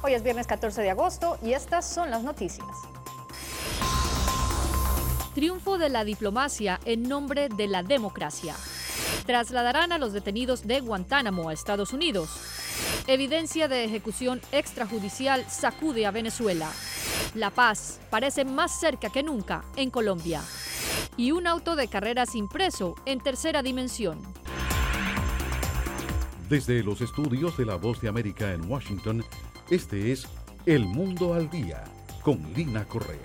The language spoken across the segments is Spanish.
Hoy es viernes 14 de agosto y estas son las noticias. Triunfo de la diplomacia en nombre de la democracia. Trasladarán a los detenidos de Guantánamo a Estados Unidos. Evidencia de ejecución extrajudicial sacude a Venezuela. La paz parece más cerca que nunca en Colombia. Y un auto de carreras impreso en tercera dimensión. Desde los estudios de La Voz de América en Washington, este es El Mundo al Día, con Lina Correa.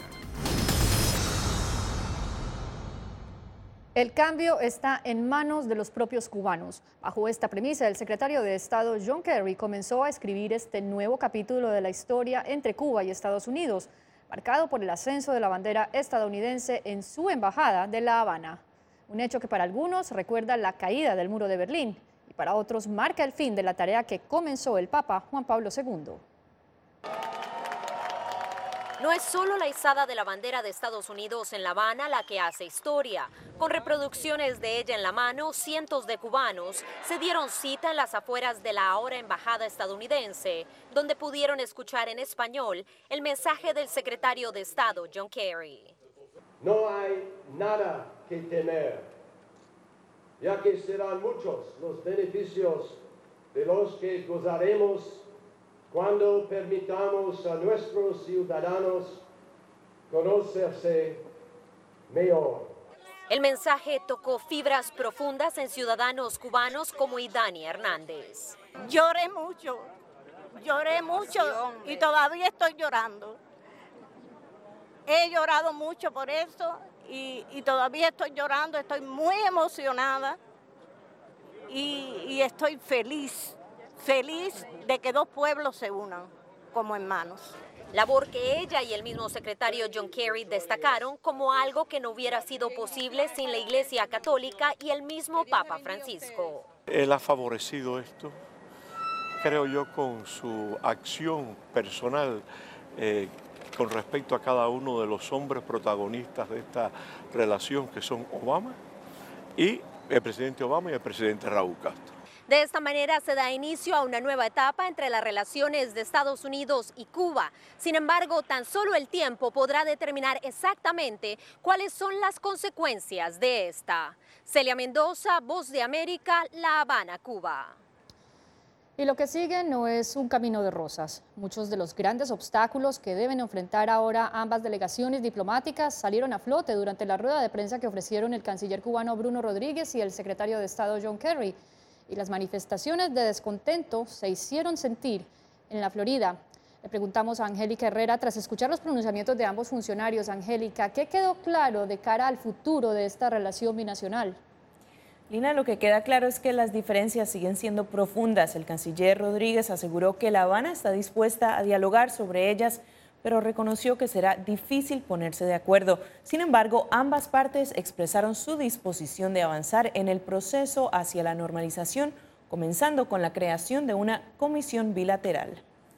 El cambio está en manos de los propios cubanos. Bajo esta premisa, el secretario de Estado John Kerry comenzó a escribir este nuevo capítulo de la historia entre Cuba y Estados Unidos, marcado por el ascenso de la bandera estadounidense en su embajada de La Habana. Un hecho que para algunos recuerda la caída del muro de Berlín y para otros marca el fin de la tarea que comenzó el Papa Juan Pablo II. No es solo la izada de la bandera de Estados Unidos en La Habana la que hace historia. Con reproducciones de ella en la mano, cientos de cubanos se dieron cita en las afueras de la ahora embajada estadounidense, donde pudieron escuchar en español el mensaje del secretario de Estado, John Kerry. No hay nada que temer, ya que serán muchos los beneficios de los que gozaremos cuando permitamos a nuestros ciudadanos conocerse mejor. El mensaje tocó fibras profundas en ciudadanos cubanos como Idani Hernández. Lloré mucho y todavía estoy llorando. He llorado mucho por eso y todavía estoy llorando, estoy muy emocionada y estoy feliz de que dos pueblos se unan como hermanos. Labor que ella y el mismo secretario John Kerry destacaron como algo que no hubiera sido posible sin la Iglesia Católica y el mismo Papa Francisco. Él ha favorecido esto, creo yo, con su acción personal con respecto a cada uno de los hombres protagonistas de esta relación, que son Obama y el presidente Obama y el presidente Raúl Castro. De esta manera se da inicio a una nueva etapa entre las relaciones de Estados Unidos y Cuba. Sin embargo, tan solo el tiempo podrá determinar exactamente cuáles son las consecuencias de esta. Celia Mendoza, Voz de América, La Habana, Cuba. Y lo que sigue no es un camino de rosas. Muchos de los grandes obstáculos que deben enfrentar ahora ambas delegaciones diplomáticas salieron a flote durante la rueda de prensa que ofrecieron el canciller cubano Bruno Rodríguez y el secretario de Estado John Kerry. Y las manifestaciones de descontento se hicieron sentir en la Florida. Le preguntamos a Angélica Herrera, tras escuchar los pronunciamientos de ambos funcionarios. Angélica, ¿qué quedó claro de cara al futuro de esta relación binacional? Lina, lo que queda claro es que las diferencias siguen siendo profundas. El canciller Rodríguez aseguró que La Habana está dispuesta a dialogar sobre ellas, pero reconoció que será difícil ponerse de acuerdo. Sin embargo, ambas partes expresaron su disposición de avanzar en el proceso hacia la normalización, comenzando con la creación de una comisión bilateral.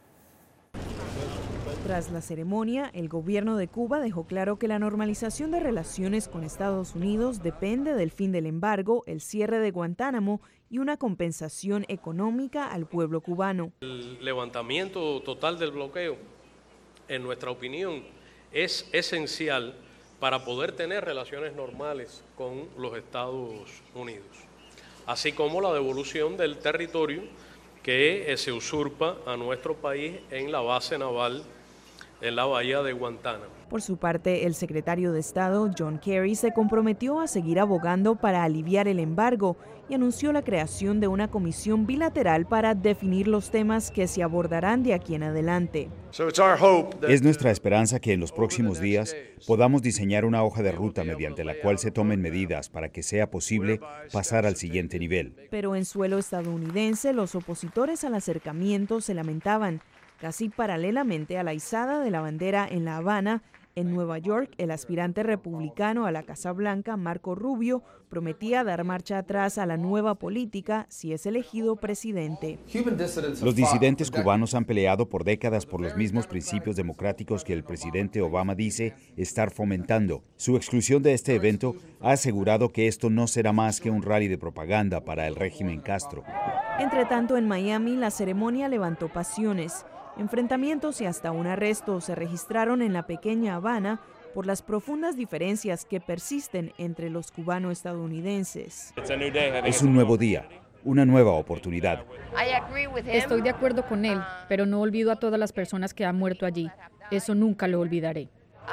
Tras la ceremonia, el gobierno de Cuba dejó claro que la normalización de relaciones con Estados Unidos depende del fin del embargo, el cierre de Guantánamo y una compensación económica al pueblo cubano. El levantamiento total del bloqueo, en nuestra opinión, es esencial para poder tener relaciones normales con los Estados Unidos, así como la devolución del territorio que se usurpa a nuestro país en la base naval en la bahía de Guantánamo. Por su parte, el secretario de Estado, John Kerry, se comprometió a seguir abogando para aliviar el embargo y anunció la creación de una comisión bilateral para definir los temas que se abordarán de aquí en adelante. Es nuestra esperanza que en los próximos días podamos diseñar una hoja de ruta mediante la cual se tomen medidas para que sea posible pasar al siguiente nivel. Pero en suelo estadounidense, los opositores al acercamiento se lamentaban. Casi paralelamente a la izada de la bandera en La Habana, en Nueva York, el aspirante republicano a la Casa Blanca, Marco Rubio, prometía dar marcha atrás a la nueva política si es elegido presidente. Los disidentes cubanos han peleado por décadas por los mismos principios democráticos que el presidente Obama dice estar fomentando. Su exclusión de este evento ha asegurado que esto no será más que un rally de propaganda para el régimen Castro. Entre tanto, en Miami, la ceremonia levantó pasiones. Enfrentamientos y hasta un arresto se registraron en la pequeña Habana por las profundas diferencias que persisten entre los cubano-estadounidenses. Es un nuevo día, una nueva oportunidad. Estoy de acuerdo con él, pero no olvido a todas las personas que han muerto allí. Eso nunca lo olvidaré.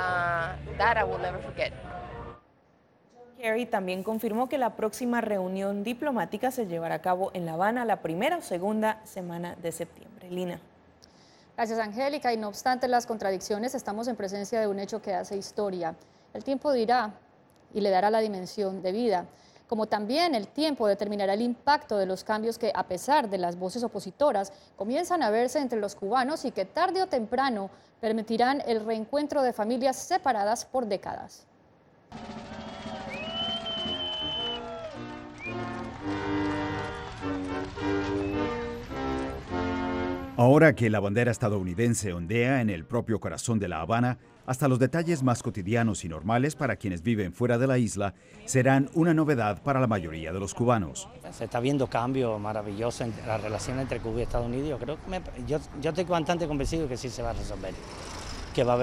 Kerry también confirmó que la próxima reunión diplomática se llevará a cabo en La Habana la primera o segunda semana de septiembre. Lina. Gracias, Angélica. Y no obstante las contradicciones, estamos en presencia de un hecho que hace historia. El tiempo dirá y le dará la dimensión de vida, como también el tiempo determinará el impacto de los cambios que, a pesar de las voces opositoras, comienzan a verse entre los cubanos y que tarde o temprano permitirán el reencuentro de familias separadas por décadas. Ahora que la bandera estadounidense ondea en el propio corazón de La Habana, hasta los detalles más cotidianos y normales para quienes viven fuera de la isla serán una novedad para la mayoría de los cubanos. Se está viendo cambios maravillosos en la relación entre Cuba y Estados Unidos. Yo estoy bastante convencido que sí se va a resolver, que va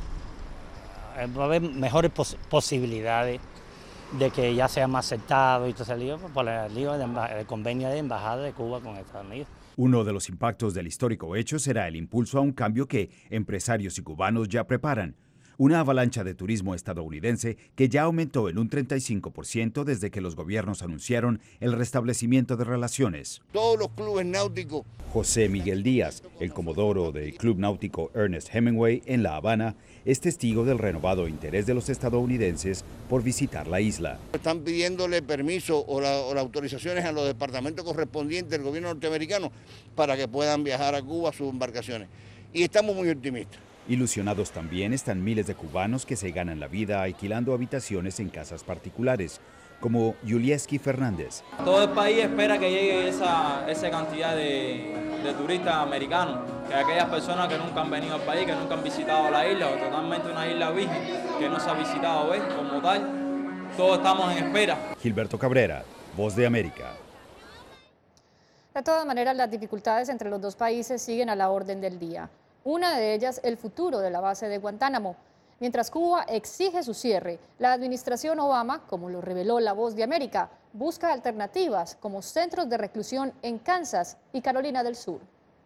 a haber mejores posibilidades de que ya sea más aceptado y todo ese lío por el lío del convenio de embajada de Cuba con Estados Unidos. Uno de los impactos del histórico hecho será el impulso a un cambio que empresarios y cubanos ya preparan. Una avalancha de turismo estadounidense que ya aumentó en un 35% desde que los gobiernos anunciaron el restablecimiento de relaciones. Todos los clubes náuticos. José Miguel Díaz, el comodoro del Club Náutico Ernest Hemingway en La Habana, es testigo del renovado interés de los estadounidenses por visitar la isla. Están pidiéndole permiso o las autorizaciones a los departamentos correspondientes del gobierno norteamericano para que puedan viajar a Cuba a sus embarcaciones. Y estamos muy optimistas. Ilusionados también están miles de cubanos que se ganan la vida alquilando habitaciones en casas particulares, como Yulieski Fernández. Todo el país espera que llegue esa cantidad de turistas americanos, que aquellas personas que nunca han venido al país, que nunca han visitado la isla, o totalmente una isla virgen que no se ha visitado como tal. Todos estamos en espera. Gilberto Cabrera, Voz de América. De todas maneras, las dificultades entre los dos países siguen a la orden del día. Una de ellas, el futuro de la base de Guantánamo. Mientras Cuba exige su cierre, la administración Obama, como lo reveló La Voz de América, busca alternativas como centros de reclusión en Kansas y Carolina del Sur.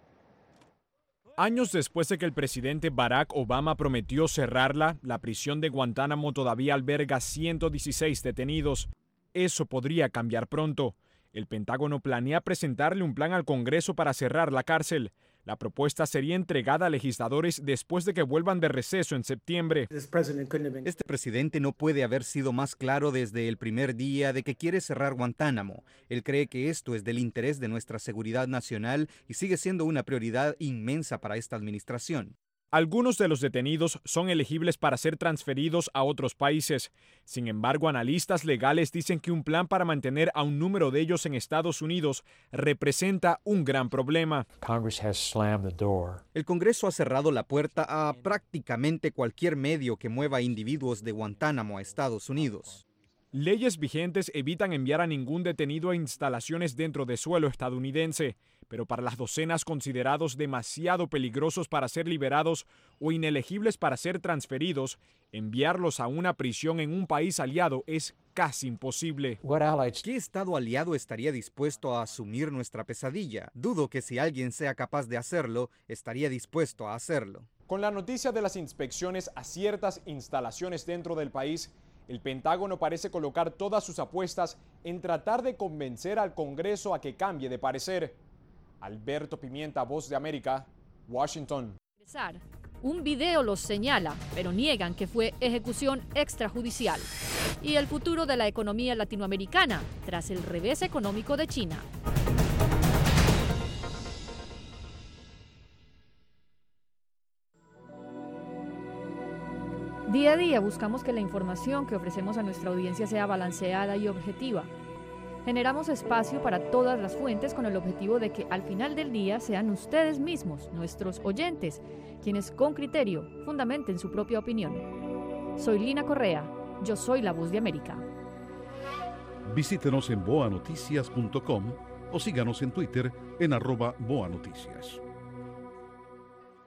Años después de que el presidente Barack Obama prometió cerrarla, la prisión de Guantánamo todavía alberga 116 detenidos. Eso podría cambiar pronto. El Pentágono planea presentarle un plan al Congreso para cerrar la cárcel. La propuesta sería entregada a legisladores después de que vuelvan de receso en septiembre. Este presidente no puede haber sido más claro desde el primer día de que quiere cerrar Guantánamo. Él cree que esto es del interés de nuestra seguridad nacional y sigue siendo una prioridad inmensa para esta administración. Algunos de los detenidos son elegibles para ser transferidos a otros países. Sin embargo, analistas legales dicen que un plan para mantener a un número de ellos en Estados Unidos representa un gran problema. El Congreso ha cerrado la puerta a prácticamente cualquier medio que mueva individuos de Guantánamo a Estados Unidos. Leyes vigentes evitan enviar a ningún detenido a instalaciones dentro de suelo estadounidense, pero para las docenas considerados demasiado peligrosos para ser liberados o inelegibles para ser transferidos, enviarlos a una prisión en un país aliado es casi imposible. ¿Qué estado aliado estaría dispuesto a asumir nuestra pesadilla? Dudo que si alguien sea capaz de hacerlo, estaría dispuesto a hacerlo. Con la noticia de las inspecciones a ciertas instalaciones dentro del país, el Pentágono parece colocar todas sus apuestas en tratar de convencer al Congreso a que cambie de parecer. Alberto Pimienta, Voz de América, Washington. Un video los señala, pero niegan que fue ejecución extrajudicial. Y el futuro de la economía latinoamericana tras el revés económico de China. Día a día buscamos que la información que ofrecemos a nuestra audiencia sea balanceada y objetiva. Generamos espacio para todas las fuentes con el objetivo de que al final del día sean ustedes mismos, nuestros oyentes, quienes con criterio fundamenten su propia opinión. Soy Lina Correa, yo soy La Voz de América. Visítenos en boanoticias.com o síganos en Twitter en @boanoticias.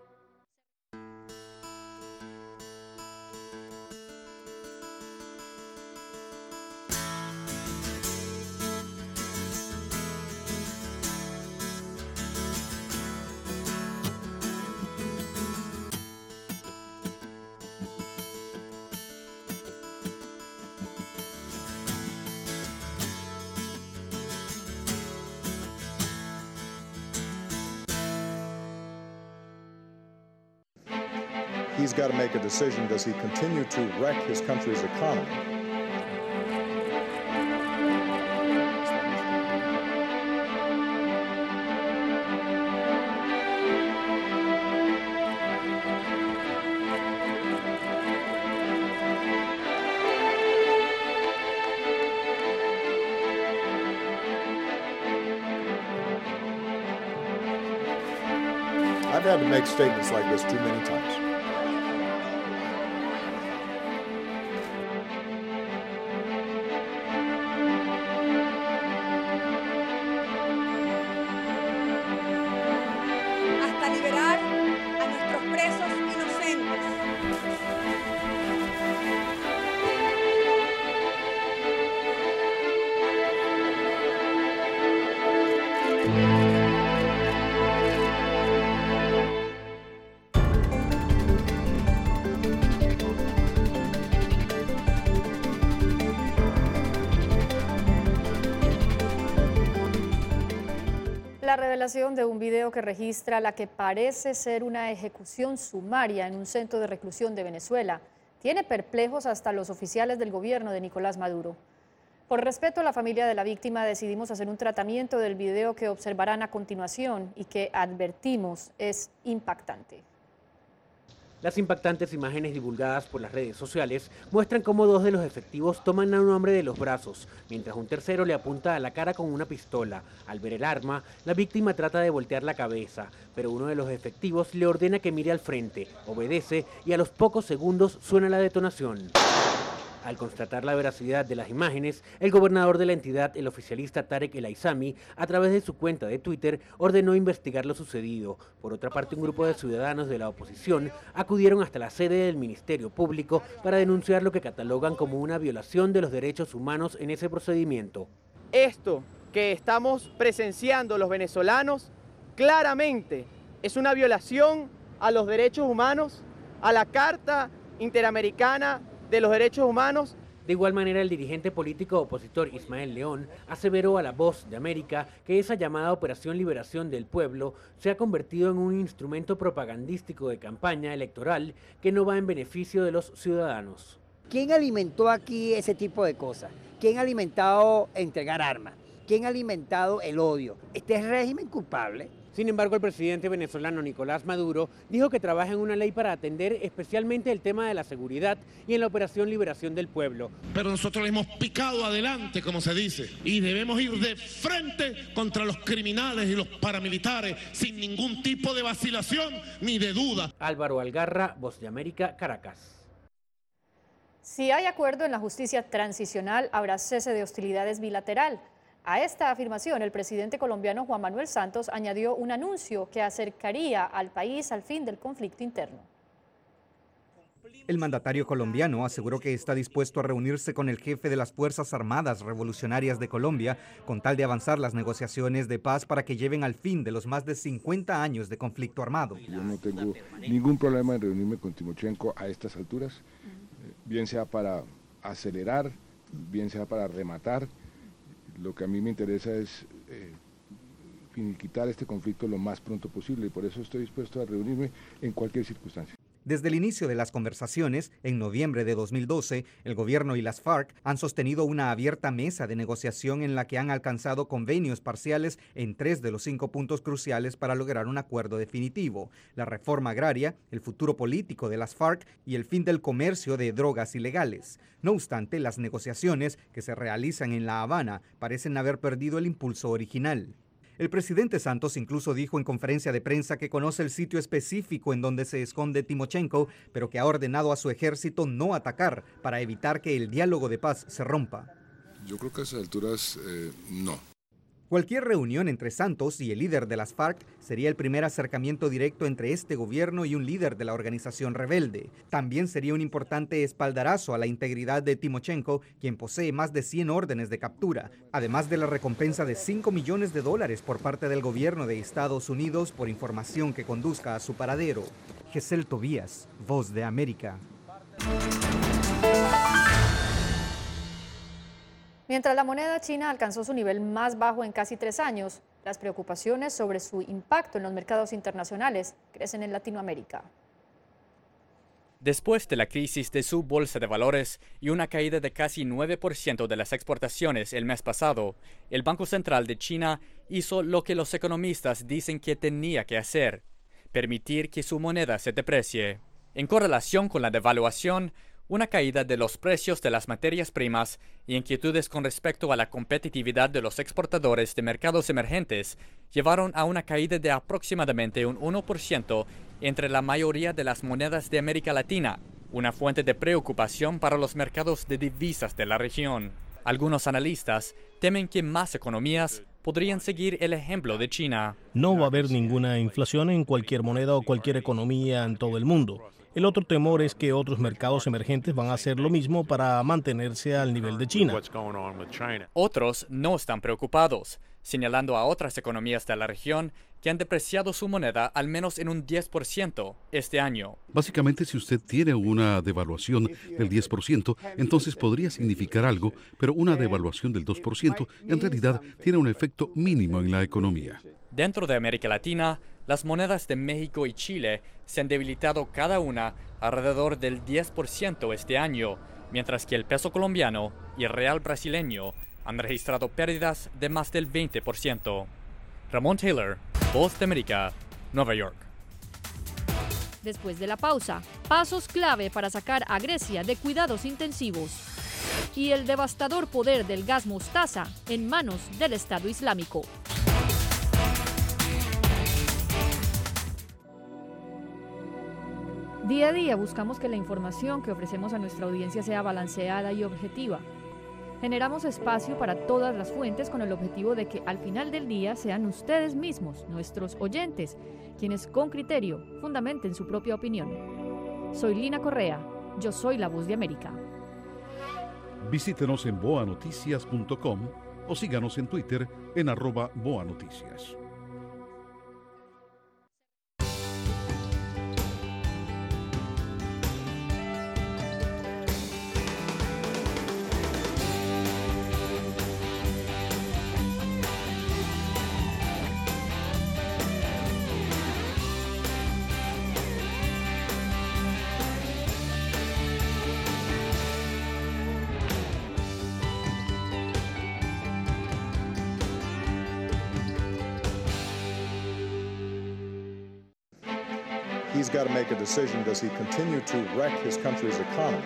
he's got to make a decision. Does he continue to wreck his country's economy? I've had to make statements like this too many times. Hasta liberar a nuestros presos inocentes. La revelación de un video que registra la que parece ser una ejecución sumaria en un centro de reclusión de Venezuela tiene perplejos hasta los oficiales del gobierno de Nicolás Maduro. Por respeto a la familia de la víctima, decidimos hacer un tratamiento del video que observarán a continuación y que advertimos es impactante. Las impactantes imágenes divulgadas por las redes sociales muestran cómo dos de los efectivos toman a un hombre de los brazos, mientras un tercero le apunta a la cara con una pistola. Al ver el arma, la víctima trata de voltear la cabeza, pero uno de los efectivos le ordena que mire al frente, obedece y a los pocos segundos suena la detonación. Al constatar la veracidad de las imágenes, el gobernador de la entidad, el oficialista Tarek El Aizami, a través de su cuenta de Twitter, ordenó investigar lo sucedido. Por otra parte, un grupo de ciudadanos de la oposición acudieron hasta la sede del Ministerio Público para denunciar lo que catalogan como una violación de los derechos humanos en ese procedimiento. Esto que estamos presenciando los venezolanos claramente es una violación a los derechos humanos, a la Carta Interamericana de los Derechos Humanos. De igual manera, el dirigente político opositor Ismael León aseveró a La Voz de América que esa llamada Operación Liberación del Pueblo se ha convertido en un instrumento propagandístico de campaña electoral que no va en beneficio de los ciudadanos. ¿Quién alimentó aquí ese tipo de cosas? ¿Quién ha alimentado entregar armas? ¿Quién ha alimentado el odio? Este es régimen culpable. Sin embargo, el presidente venezolano Nicolás Maduro dijo que trabaja en una ley para atender especialmente el tema de la seguridad y en la Operación Liberación del Pueblo. Pero nosotros hemos picado adelante, como se dice, y debemos ir de frente contra los criminales y los paramilitares sin ningún tipo de vacilación ni de duda. Álvaro Algarra, Voz de América, Caracas. Si hay acuerdo en la justicia transicional, habrá cese de hostilidades bilateral. A esta afirmación, el presidente colombiano Juan Manuel Santos añadió un anuncio que acercaría al país al fin del conflicto interno. El mandatario colombiano aseguró que está dispuesto a reunirse con el jefe de las Fuerzas Armadas Revolucionarias de Colombia con tal de avanzar las negociaciones de paz para que lleven al fin de los más de 50 años de conflicto armado. Yo no tengo ningún problema en reunirme con Timochenko a estas alturas, bien sea para acelerar, bien sea para rematar. Lo que a mí me interesa es finiquitar este conflicto lo más pronto posible y por eso estoy dispuesto a reunirme en cualquier circunstancia. Desde el inicio de las conversaciones, en noviembre de 2012, el gobierno y las FARC han sostenido una abierta mesa de negociación en la que han alcanzado convenios parciales en 3 de los 5 puntos cruciales para lograr un acuerdo definitivo: la reforma agraria, el futuro político de las FARC y el fin del comercio de drogas ilegales. No obstante, las negociaciones que se realizan en La Habana parecen haber perdido el impulso original. El presidente Santos incluso dijo en conferencia de prensa que conoce el sitio específico en donde se esconde Timochenko, pero que ha ordenado a su ejército no atacar para evitar que el diálogo de paz se rompa. Yo creo que a esas alturas no. Cualquier reunión entre Santos y el líder de las FARC sería el primer acercamiento directo entre este gobierno y un líder de la organización rebelde. También sería un importante espaldarazo a la integridad de Timochenko, quien posee más de 100 órdenes de captura, además de la recompensa de $5 millones por parte del gobierno de Estados Unidos por información que conduzca a su paradero. Gesell Tobías, Voz de América. Mientras la moneda china alcanzó su nivel más bajo en casi 3 años, las preocupaciones sobre su impacto en los mercados internacionales crecen en Latinoamérica. Después de la crisis de su bolsa de valores y una caída de casi 9% de las exportaciones el mes pasado, el Banco Central de China hizo lo que los economistas dicen que tenía que hacer: permitir que su moneda se deprecie. En correlación con la devaluación, una caída de los precios de las materias primas y inquietudes con respecto a la competitividad de los exportadores de mercados emergentes llevaron a una caída de aproximadamente un 1% entre la mayoría de las monedas de América Latina, una fuente de preocupación para los mercados de divisas de la región. Algunos analistas temen que más economías podrían seguir el ejemplo de China. No va a haber ninguna inflación en cualquier moneda o cualquier economía en todo el mundo. El otro temor es que otros mercados emergentes van a hacer lo mismo para mantenerse al nivel de China. Otros no están preocupados, señalando a otras economías de la región que han depreciado su moneda al menos en un 10% este año. Básicamente, si usted tiene una devaluación del 10%, entonces podría significar algo, pero una devaluación del 2% en realidad tiene un efecto mínimo en la economía. Dentro de América Latina, las monedas de México y Chile se han debilitado cada una alrededor del 10% este año, mientras que el peso colombiano y el real brasileño han registrado pérdidas de más del 20%. Ramón Taylor, Voz de América, Nueva York. Después de la pausa, pasos clave para sacar a Grecia de cuidados intensivos y el devastador poder del gas mostaza en manos del Estado Islámico. Día a día buscamos que la información que ofrecemos a nuestra audiencia sea balanceada y objetiva. Generamos espacio para todas las fuentes con el objetivo de que al final del día sean ustedes mismos, nuestros oyentes, quienes con criterio fundamenten su propia opinión. Soy Lina Correa, yo soy la Voz de América. Visítenos en boanoticias.com o síganos en Twitter en @boanoticias. He's got to make a decision. Does he continue to wreck his country's economy?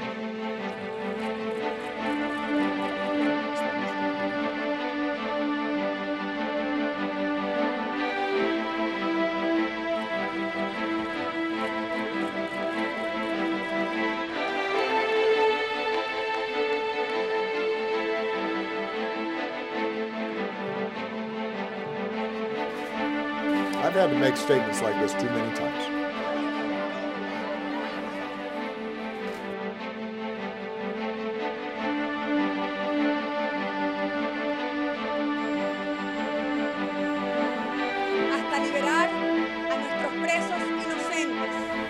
I've had to make statements like this too many times. Hasta liberar a nuestros presos inocentes.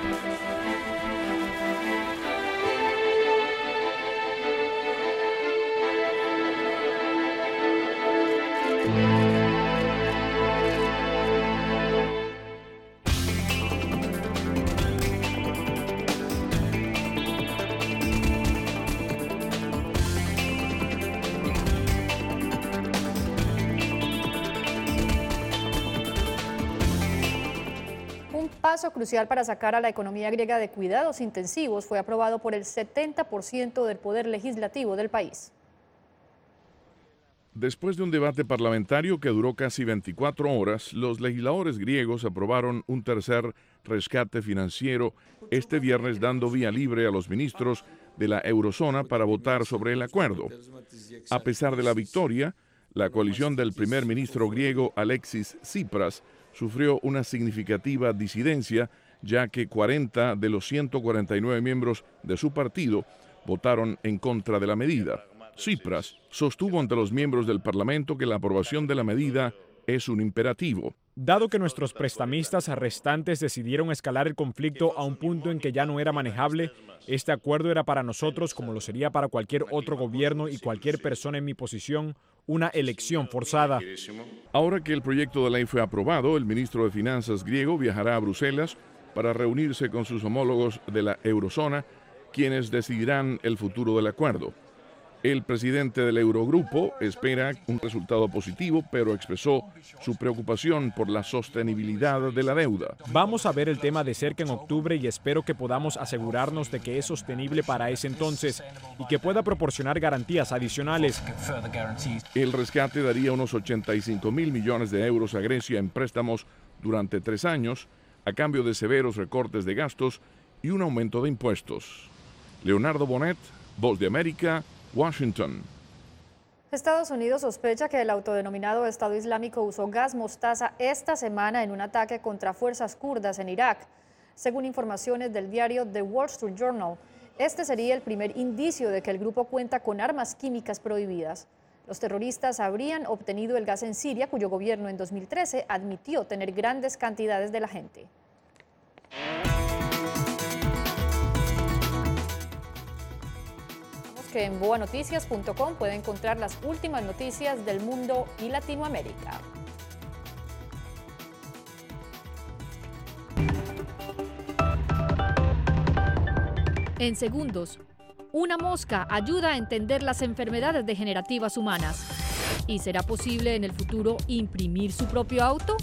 Un paso crucial para sacar a la economía griega de cuidados intensivos fue aprobado por el 70% del poder legislativo del país. Después de un debate parlamentario que duró casi 24 horas, los legisladores griegos aprobaron un tercer rescate financiero este viernes, dando vía libre a los ministros de la eurozona para votar sobre el acuerdo. A pesar de la victoria, la coalición del primer ministro griego Alexis Tsipras sufrió una significativa disidencia, ya que 40 de los 149 miembros de su partido votaron en contra de la medida. Tsipras sostuvo ante los miembros del Parlamento que la aprobación de la medida es un imperativo. Dado que nuestros prestamistas restantes decidieron escalar el conflicto a un punto en que ya no era manejable, este acuerdo era para nosotros, como lo sería para cualquier otro gobierno y cualquier persona en mi posición, una elección forzada. Ahora que el proyecto de ley fue aprobado, el ministro de Finanzas griego viajará a Bruselas para reunirse con sus homólogos de la eurozona, quienes decidirán el futuro del acuerdo. El presidente del Eurogrupo espera un resultado positivo, pero expresó su preocupación por la sostenibilidad de la deuda. Vamos a ver el tema de cerca en octubre y espero que podamos asegurarnos de que es sostenible para ese entonces y que pueda proporcionar garantías adicionales. El rescate daría unos 85.000 millones de euros a Grecia en préstamos durante 3 años, a cambio de severos recortes de gastos y un aumento de impuestos. Leonardo Bonet, Voz de América, Washington. Estados Unidos sospecha que el autodenominado Estado Islámico usó gas mostaza esta semana en un ataque contra fuerzas kurdas en Irak. Según informaciones del diario The Wall Street Journal, este sería el primer indicio de que el grupo cuenta con armas químicas prohibidas. Los terroristas habrían obtenido el gas en Siria, cuyo gobierno en 2013 admitió tener grandes cantidades de la gente. Que en boanoticias.com puede encontrar las últimas noticias del mundo y Latinoamérica. En segundos, una mosca ayuda a entender las enfermedades degenerativas humanas. ¿Y será posible en el futuro imprimir su propio auto?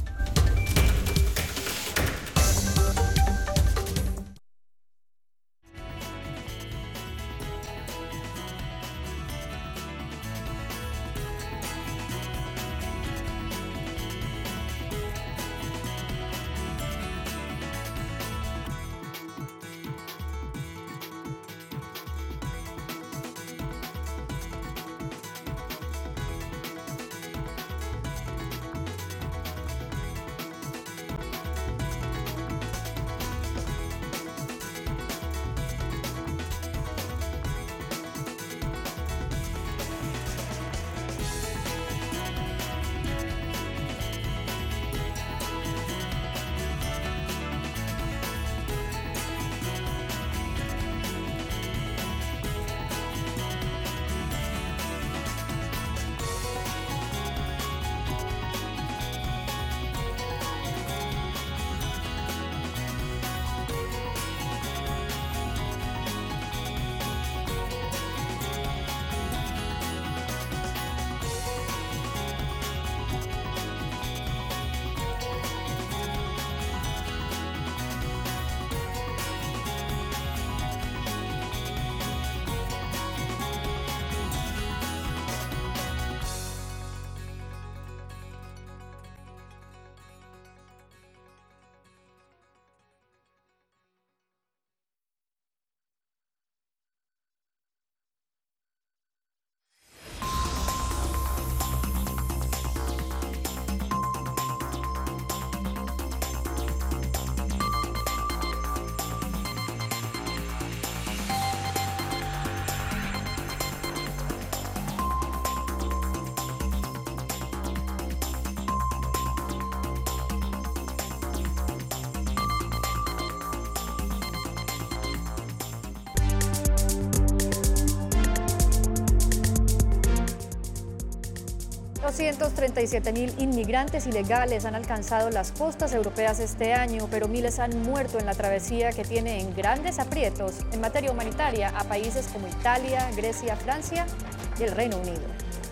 $237.000 inmigrantes ilegales han alcanzado las costas europeas este año, pero miles han muerto en la travesía que tiene en grandes aprietos en materia humanitaria a países como Italia, Grecia, Francia y el Reino Unido.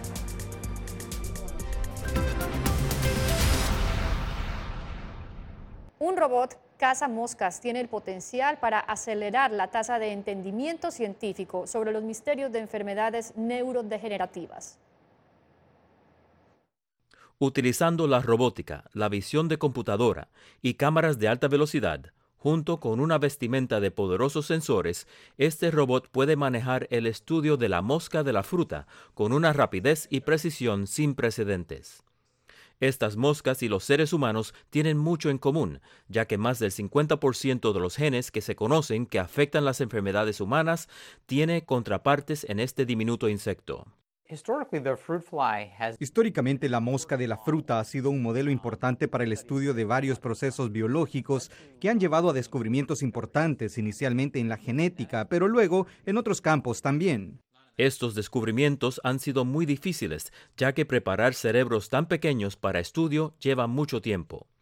Un robot caza moscas tiene el potencial para acelerar la tasa de entendimiento científico sobre los misterios de enfermedades neurodegenerativas. Utilizando la robótica, la visión de computadora y cámaras de alta velocidad, junto con una vestimenta de poderosos sensores, este robot puede manejar el estudio de la mosca de la fruta con una rapidez y precisión sin precedentes. Estas moscas y los seres humanos tienen mucho en común, ya que más del 50% de los genes que se conocen que afectan las enfermedades humanas tiene contrapartes en este diminuto insecto. Históricamente, la mosca de la fruta ha sido un modelo importante para el estudio de varios procesos biológicos que han llevado a descubrimientos importantes, inicialmente en la genética, pero luego en otros campos también. Estos descubrimientos han sido muy difíciles, ya que preparar cerebros tan pequeños para estudio lleva mucho tiempo.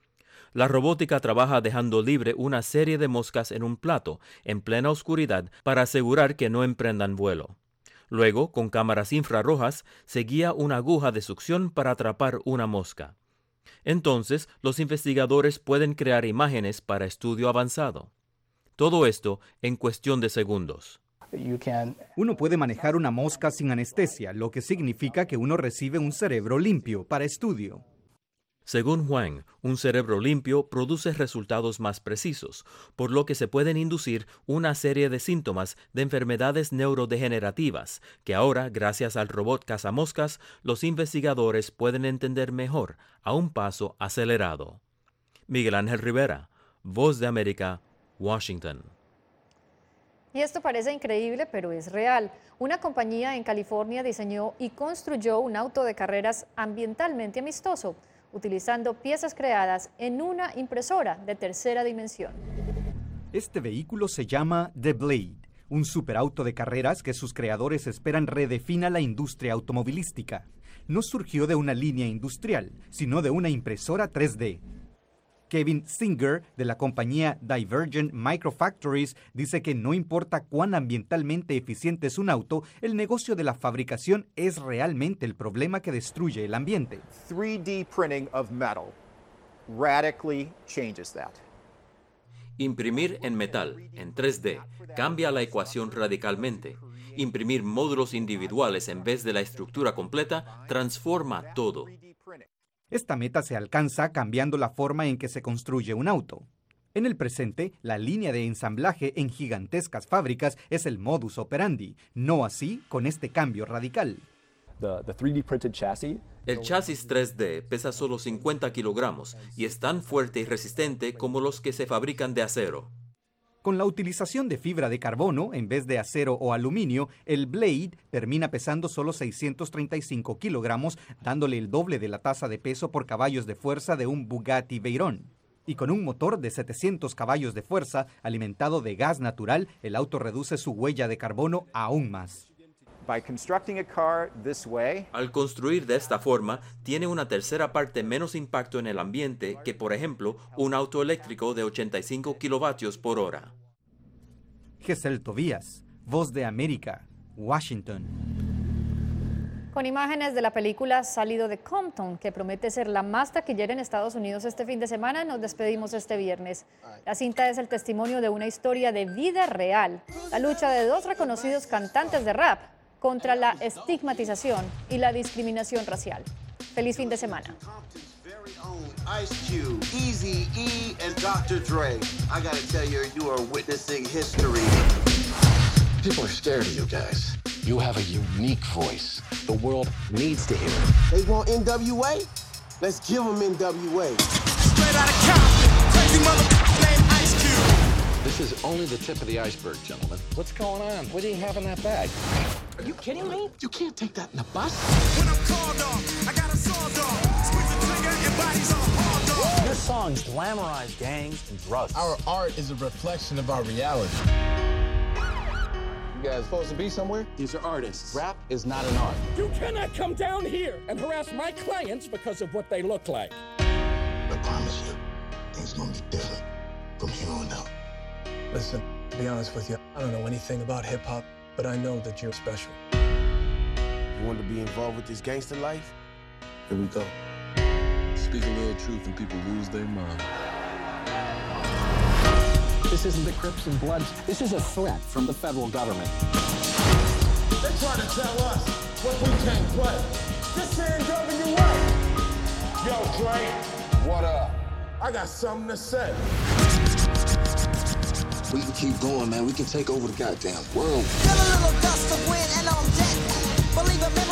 La robótica trabaja dejando libre una serie de moscas en un plato, en plena oscuridad, para asegurar que no emprendan vuelo. Luego, con cámaras infrarrojas, se guía una aguja de succión para atrapar una mosca. Entonces, los investigadores pueden crear imágenes para estudio avanzado. Todo esto en cuestión de segundos. Uno puede manejar una mosca sin anestesia, lo que significa que uno recibe un cerebro limpio para estudio. Según Huang, un cerebro limpio produce resultados más precisos, por lo que se pueden inducir una serie de síntomas de enfermedades neurodegenerativas que ahora, gracias al robot cazamoscas, los investigadores pueden entender mejor a un paso acelerado. Miguel Ángel Rivera, Voz de América, Washington. Y esto parece increíble, pero es real. Una compañía en California diseñó y construyó un auto de carreras ambientalmente amistoso, utilizando piezas creadas en una impresora de tercera dimensión. Este vehículo se llama The Blade, un superauto de carreras que sus creadores esperan redefina la industria automovilística. No surgió de una línea industrial, sino de una impresora 3D. Kevin Singer, de la compañía Divergent Microfactories, dice que no importa cuán ambientalmente eficiente es un auto, el negocio de la fabricación es realmente el problema que destruye el ambiente. 3D printing of metal radically changes that. Imprimir en metal, en 3D, cambia la ecuación radicalmente. Imprimir módulos individuales en vez de la estructura completa transforma todo. Esta meta se alcanza cambiando la forma en que se construye un auto. En el presente, la línea de ensamblaje en gigantescas fábricas es el modus operandi, no así con este cambio radical. El chasis 3D pesa solo 50 kilogramos y es tan fuerte y resistente como los que se fabrican de acero. Con la utilización de fibra de carbono en vez de acero o aluminio, el Blade termina pesando solo 635 kilogramos, dándole el doble de la tasa de peso por caballos de fuerza de un Bugatti Veyron. Y con un motor de 700 caballos de fuerza, alimentado de gas natural, el auto reduce su huella de carbono aún más. Al construir de esta forma, tiene una tercera parte menos impacto en el ambiente que, por ejemplo, un auto eléctrico de 85 kilovatios por hora. Gesell Tobías, Voz de América, Washington. Con imágenes de la película Salido de Compton, que promete ser la más taquillera en Estados Unidos este fin de semana, nos despedimos este viernes. La cinta es el testimonio de una historia de vida real, la lucha de dos reconocidos cantantes de rap contra la estigmatización y la discriminación racial. Feliz fin de semana. Ice Cube, Eazy-E, and Dr. Dre. I gotta tell you, you are witnessing history. People are scared of you guys. You have a unique voice. The world needs to hear it. They want NWA? Let's give them NWA. Straight out of Compton, crazy motherfucker named Ice Cube. This is only the tip of the iceberg, gentlemen. What's going on? What do you have in that bag? Are you kidding me? You can't take that in a bus. When I'm called off, I got a sawed off. Squeeze the trigger and bodies all hauled off. Your songs glamorize gangs and drugs. Our art is a reflection of our reality. You guys supposed to be somewhere? These are artists. Rap is not an art. You cannot come down here and harass my clients because of what they look like. I promise you, things gonna be different from here on out. Listen, to be honest with you, I don't know anything about hip-hop, but I know that you're special. You want to be involved with this gangster life? Here we go. Speak a little truth and people lose their mind. This isn't the Crips and Bloods. This is a threat from the federal government. They're trying to tell us what we can't play. This saying WA. Yo, Dre. What up? I got something to say. We can keep going, man. We can take over the goddamn world. Feel a little gust of wind and I'm dead. Believe it,